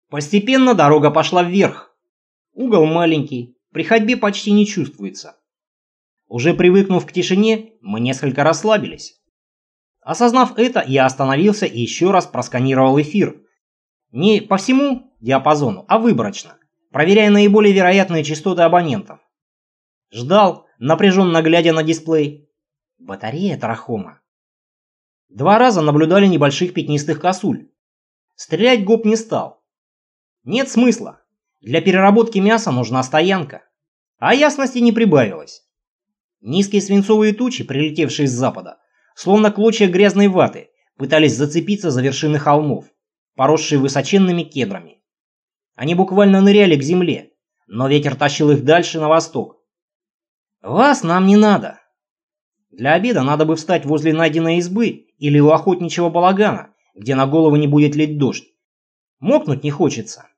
Постепенно дорога пошла вверх. Угол маленький, при ходьбе почти не чувствуется. Уже привыкнув к тишине, мы несколько расслабились. Осознав это, я остановился и еще раз просканировал эфир. Не по всему диапазону, а выборочно, проверяя наиболее вероятные частоты абонентов. Ждал, напряженно глядя на дисплей. Батарея трахома. 2 раза наблюдали небольших пятнистых косуль. Стрелять гоп не стал. Нет смысла. Для переработки мяса нужна стоянка. А ясности не прибавилось. Низкие свинцовые тучи, прилетевшие с запада, словно клочья грязной ваты, пытались зацепиться за вершины холмов, поросшие высоченными кедрами. Они буквально ныряли к земле, но ветер тащил их дальше на восток. Вас нам не надо. Для обеда надо бы встать возле найденной избы или у охотничьего балагана, где на голову не будет лить дождь. Мокнуть не хочется.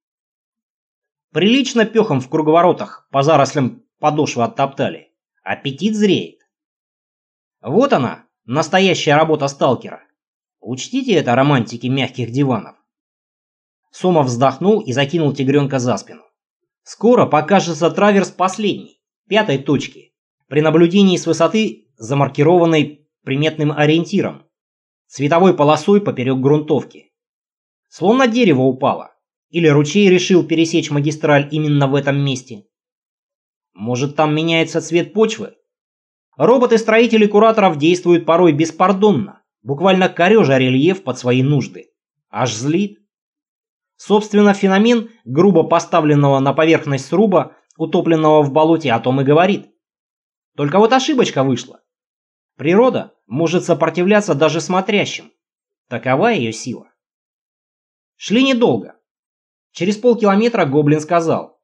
Прилично пехом в круговоротах по зарослям подошвы оттоптали. Аппетит зреет. Вот она, настоящая работа сталкера. Учтите это, романтики мягких диванов. Сомов вздохнул и закинул тигренка за спину. Скоро покажется траверс последней, 5-й точки, при наблюдении с высоты, замаркированной приметным ориентиром, цветовой полосой поперек грунтовки. Словно дерево упало, или ручей решил пересечь магистраль именно в этом месте. Может, там меняется цвет почвы? Роботы-строители кураторов действуют порой беспардонно, буквально корежа рельеф под свои нужды. Аж злит. Собственно, феномен грубо поставленного на поверхность сруба, утопленного в болоте, о том и говорит. Только вот ошибочка вышла. Природа может сопротивляться даже смотрящим. Такова ее сила. Шли недолго. Через полкилометра гоблин сказал: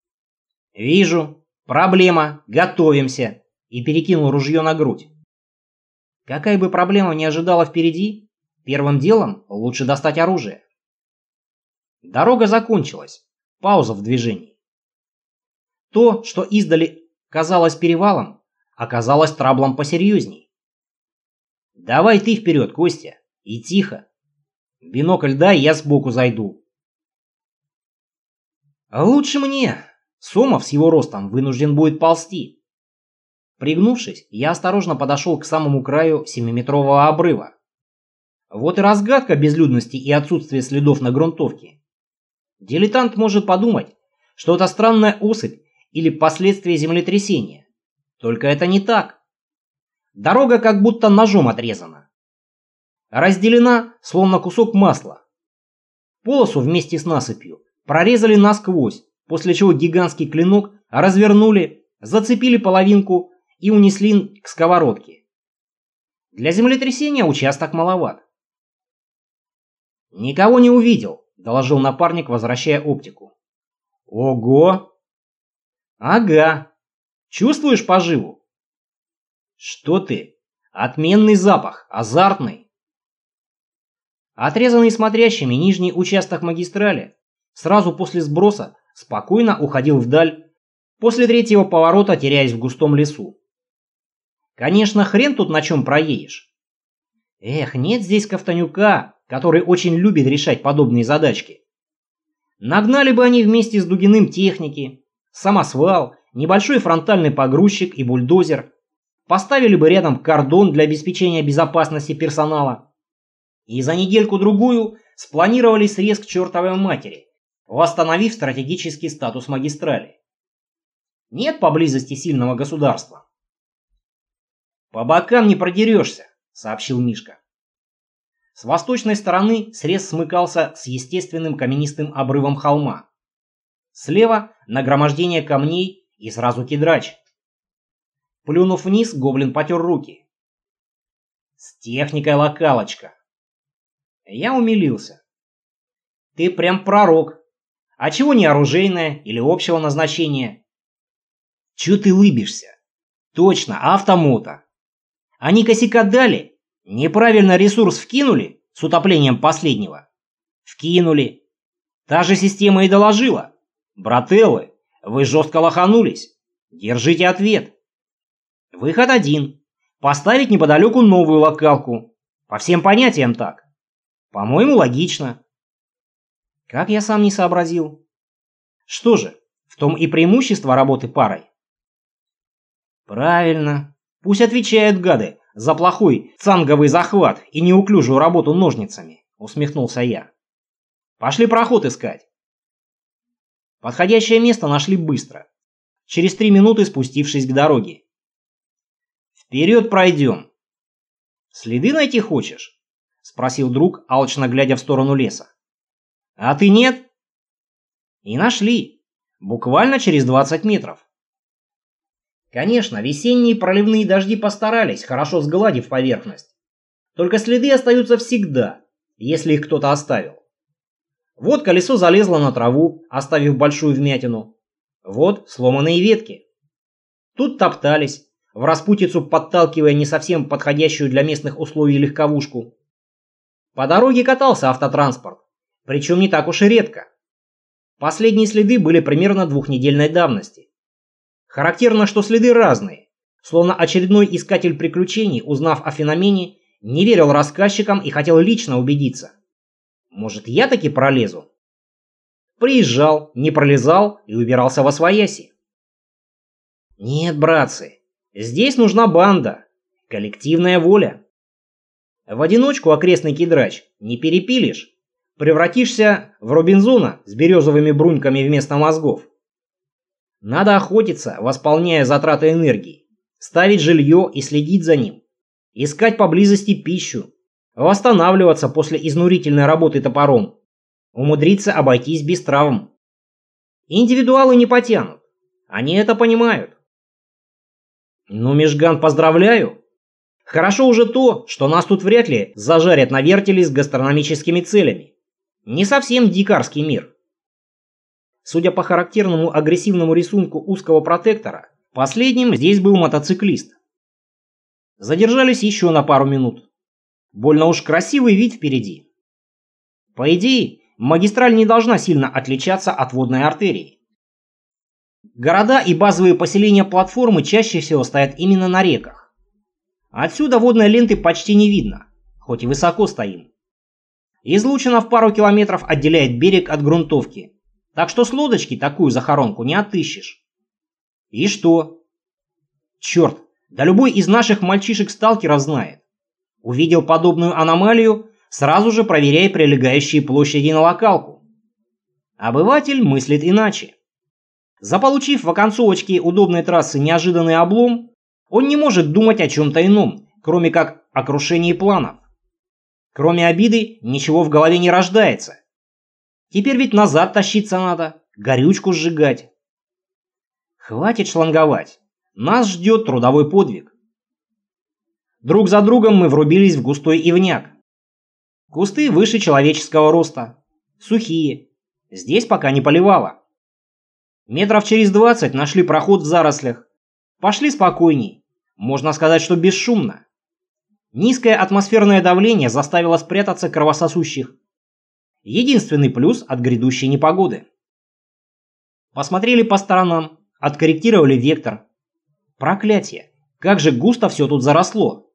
«Вижу. Проблема. Готовимся». И перекинул ружье на грудь. Какая бы проблема ни ожидала впереди, первым делом лучше достать оружие. Дорога закончилась. Пауза в движении. То, что издали казалось перевалом, оказалось траблом посерьезней. «Давай ты вперед, Костя. И тихо. Бинокль дай, я сбоку зайду». «Лучше мне». Сомов с его ростом вынужден будет ползти. Пригнувшись, я осторожно подошел к самому краю 7-метрового обрыва. Вот и разгадка безлюдности и отсутствия следов на грунтовке. Дилетант может подумать, что это странная особь или последствия землетрясения. Только это не так. Дорога как будто ножом отрезана. Разделена, словно кусок масла. Полосу вместе с насыпью прорезали насквозь, после чего гигантский клинок развернули, зацепили половинку и унесли к сковородке. Для землетрясения участок маловат. «Никого не увидел», — доложил напарник, возвращая оптику. «Ого!» «Ага. Чувствуешь поживу?» «Что ты? Отменный запах, азартный». Отрезанный смотрящими нижний участок магистрали сразу после сброса спокойно уходил вдаль, после 3-го поворота теряясь в густом лесу. Конечно, хрен тут на чем проедешь. Эх, нет здесь Ковтонюка, который очень любит решать подобные задачки. Нагнали бы они вместе с Дугиным техники, самосвал, небольшой фронтальный погрузчик и бульдозер, поставили бы рядом кордон для обеспечения безопасности персонала. И за недельку-другую спланировали срез к чертовой матери, восстановив стратегический статус магистрали. Нет поблизости сильного государства. «По бокам не продерешься», — сообщил Мишка. С восточной стороны срез смыкался с естественным каменистым обрывом холма. Слева нагромождение камней и сразу кедрач. Плюнув вниз, гоблин потер руки. «С техникой локалочка». Я умилился. «Ты прям пророк. А чего не оружейное или общего назначения?» «Чё ты лыбишься? Точно, автомото. Они косяка дали? Неправильно ресурс вкинули с утоплением последнего?» «Вкинули. Та же система и доложила. Брателлы, вы жестко лоханулись. Держите ответ. Выход один. Поставить неподалеку новую локалку. По всем понятиям так. По-моему, логично». Как я сам не сообразил? Что же, в том и преимущество работы парой. Правильно. Пусть отвечают гады за плохой цанговый захват и неуклюжую работу ножницами, усмехнулся я. Пошли проход искать. Подходящее место нашли быстро, через 3 минуты спустившись к дороге. Вперед пройдем. Следы найти хочешь? Спросил друг, алчно глядя в сторону леса. А ты нет? И нашли. Буквально через 20 метров. Конечно, весенние проливные дожди постарались, хорошо сгладив поверхность. Только следы остаются всегда, если их кто-то оставил. Вот колесо залезло на траву, оставив большую вмятину. Вот сломанные ветки. Тут топтались, в распутицу подталкивая не совсем подходящую для местных условий легковушку. По дороге катался автотранспорт, причем не так уж и редко. Последние следы были примерно 2-недельной давности. Характерно, что следы разные, словно очередной искатель приключений, узнав о феномене, не верил рассказчикам и хотел лично убедиться. Может, я таки пролезу? Приезжал, не пролезал и убирался восвояси. Нет, братцы, здесь нужна банда, коллективная воля. В одиночку окрестный кидрач не перепилишь, превратишься в Робинзона с березовыми бруньками вместо мозгов. Надо охотиться, восполняя затраты энергии, ставить жилье и следить за ним, искать поблизости пищу, восстанавливаться после изнурительной работы топором, умудриться обойтись без травм. Индивидуалы не потянут, они это понимают. Ну, Межган, поздравляю. Хорошо уже то, что нас тут вряд ли зажарят на вертеле с гастрономическими целями. Не совсем дикарский мир. Судя по характерному агрессивному рисунку узкого протектора, последним здесь был мотоциклист. Задержались еще на пару минут. Больно уж красивый вид впереди. По идее, магистраль не должна сильно отличаться от водной артерии. Города и базовые поселения платформы чаще всего стоят именно на реках. Отсюда водной ленты почти не видно, хоть и высоко стоим. Излучина в пару километров отделяет берег от грунтовки. Так что с лодочки такую захоронку не отыщешь. И что? Черт, да любой из наших мальчишек-сталкеров знает. Увидел подобную аномалию, сразу же проверяй прилегающие площади на локалку. Обыватель мыслит иначе. Заполучив в оконцовочке удобной трассы неожиданный облом, он не может думать о чем-то ином, кроме как о крушении планов. Кроме обиды ничего в голове не рождается. Теперь ведь назад тащиться надо, горючку сжигать. Хватит шланговать. Нас ждет трудовой подвиг. Друг за другом мы врубились в густой ивняк. Кусты выше человеческого роста. Сухие. Здесь пока не поливало. Метров через 20 нашли проход в зарослях. Пошли спокойней. Можно сказать, что бесшумно. Низкое атмосферное давление заставило спрятаться кровососущих. Единственный плюс от грядущей непогоды. Посмотрели по сторонам, откорректировали вектор. Проклятие, как же густо все тут заросло.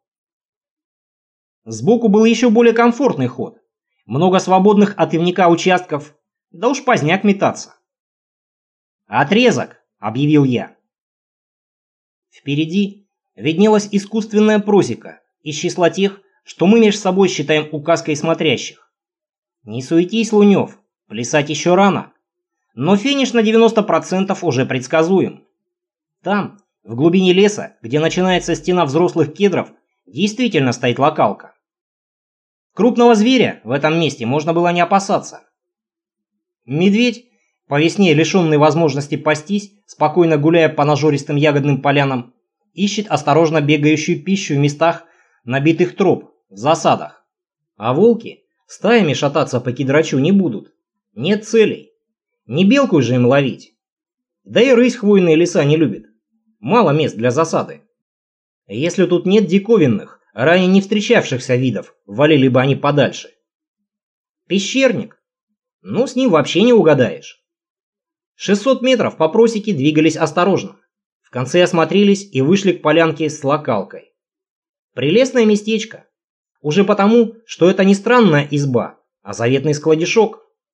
Сбоку был еще более комфортный ход. Много свободных от ивника участков, да уж поздняк метаться. «Отрезок!» — объявил я. Впереди виднелась искусственная просека из числа тех, что мы между собой считаем указкой смотрящих. Не суетись, Лунев, плясать еще рано. Но финиш на 90% уже предсказуем. Там, в глубине леса, где начинается стена взрослых кедров, действительно стоит локалка. Крупного зверя в этом месте можно было не опасаться. Медведь, по весне лишенный возможности пастись, спокойно гуляя по нажористым ягодным полянам, ищет осторожно бегающую пищу в местах набитых троп, в засадах. А волки стаями шататься по кедрачу не будут. Нет целей. Не белку же им ловить. Да и рысь хвойные леса не любит. Мало мест для засады. Если тут нет диковинных, ранее не встречавшихся видов, валили бы они подальше. Пещерник? Ну, с ним вообще не угадаешь. 600 метров по просеке двигались осторожно. В конце осмотрелись и вышли к полянке с локалкой. Прелестное местечко. Уже потому, что это не странная изба, а заветный складишок.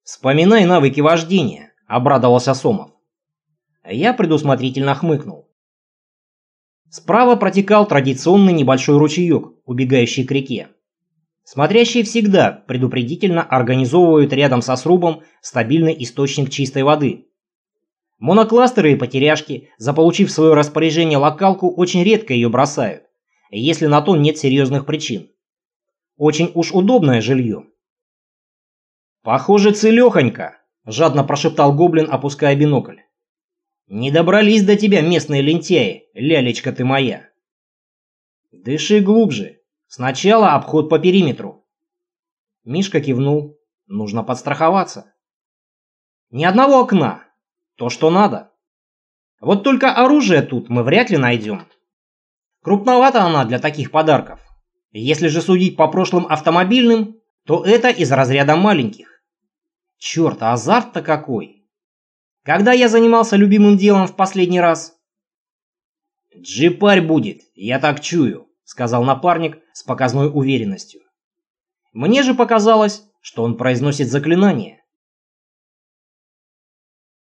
«Вспоминай навыки вождения», — обрадовался Сомов. Я предусмотрительно хмыкнул. Справа протекал традиционный небольшой ручеек, убегающий к реке. Смотрящие всегда предупредительно организовывают рядом со срубом стабильный источник чистой воды. Монокластеры и потеряшки, заполучив в свое распоряжение локалку, очень редко ее бросают, если на то нет серьезных причин. Очень уж удобное жилье. «Похоже, целехонько», — жадно прошептал гоблин, опуская бинокль. «Не добрались до тебя местные лентяи, лялечка ты моя». «Дыши глубже. Сначала обход по периметру». Мишка кивнул. «Нужно подстраховаться». «Ни одного окна. То, что надо. Вот только оружие тут мы вряд ли найдем. Крупновата она для таких подарков. Если же судить по прошлым автомобильным, то это из разряда маленьких. Черт, а азарт-то какой! Когда я занимался любимым делом в последний раз?» «Джипарь будет, я так чую», — сказал напарник с показной уверенностью. Мне же показалось, что он произносит заклинание.